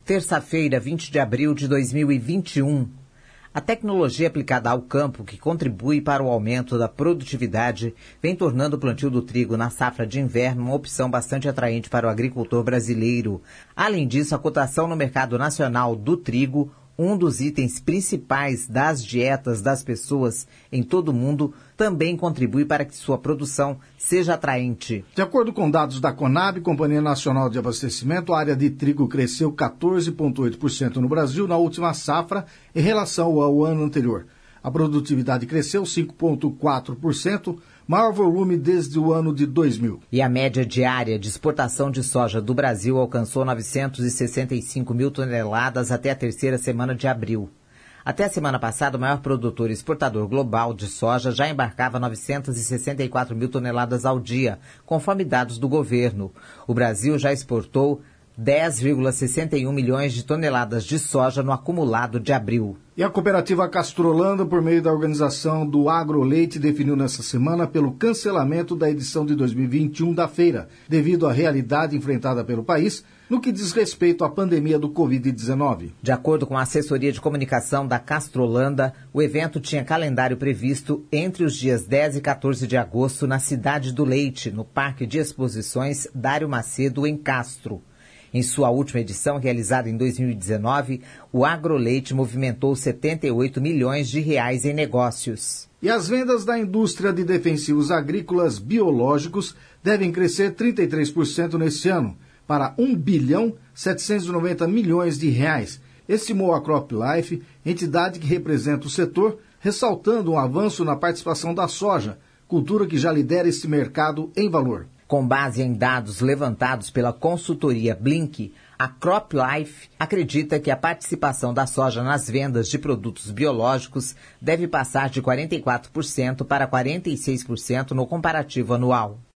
Terça-feira, 20 de abril de 2021. A tecnologia aplicada ao campo, que contribui para o aumento da produtividade, vem tornando o plantio do trigo na safra de inverno uma opção bastante atraente para o agricultor brasileiro. Além disso, a cotação no mercado nacional do trigo, um dos itens principais das dietas das pessoas em todo o mundo, também contribui para que sua produção seja atraente. De acordo com dados da Conab, Companhia Nacional de Abastecimento, a área de trigo cresceu 14,8% no Brasil na última safra em relação ao ano anterior. A produtividade cresceu 5,4%, maior volume desde o ano de 2000. E a média diária de exportação de soja do Brasil alcançou 965 mil toneladas até a terceira semana de abril. Até a semana passada, o maior produtor e exportador global de soja já embarcava 964 mil toneladas ao dia, conforme dados do governo. O Brasil já exportou 10,61 milhões de toneladas de soja no acumulado de abril. E a cooperativa Castrolanda, por meio da organização do Agroleite, definiu nesta semana pelo cancelamento da edição de 2021 da feira, devido à realidade enfrentada pelo país no que diz respeito à pandemia do Covid-19. De acordo com a assessoria de comunicação da Castrolanda, o evento tinha calendário previsto entre os dias 10 e 14 de agosto na Cidade do Leite, no Parque de Exposições Dário Macedo, em Castro. Em sua última edição, realizada em 2019, o Agroleite movimentou 78 milhões de reais em negócios. E as vendas da indústria de defensivos agrícolas biológicos devem crescer 33% neste ano, para 1 bilhão 790 milhões de reais, estimou a CropLife, entidade que representa o setor, ressaltando um avanço na participação da soja, cultura que já lidera esse mercado em valor. Com base em dados levantados pela consultoria Blink, a CropLife acredita que a participação da soja nas vendas de produtos biológicos deve passar de 44% para 46% no comparativo anual.